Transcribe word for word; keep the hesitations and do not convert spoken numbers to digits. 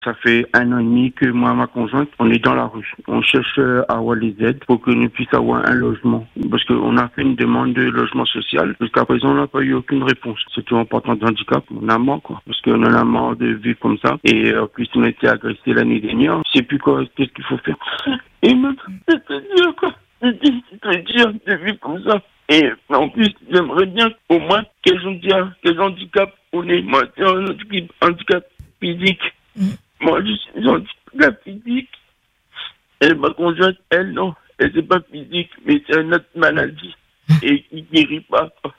Ça fait un an et demi que moi et ma conjointe, on est dans la rue. On cherche à avoir les aides pour que nous puissions avoir un logement. Parce qu'on a fait une demande de logement social. Jusqu'à présent, on n'a pas eu aucune réponse. Surtout en partant de handicap, on a marre, quoi. Parce qu'on en a marre de vivre comme ça. Et en plus, on a été agressé l'année dernière. Je sais plus quoi, qu'est-ce qu'il faut faire. Et même, c'est très dur, quoi. C'est très dur de vivre comme ça. Et en plus, j'aimerais bien au moins quels handicaps, quels handicaps on est. Moi, c'est un handicap physique. Mm. Moi, je suis handicap physique. Et ma conjointe, elle, non. Elle, c'est pas physique, mais c'est une autre maladie. Et qui ne guérit pas.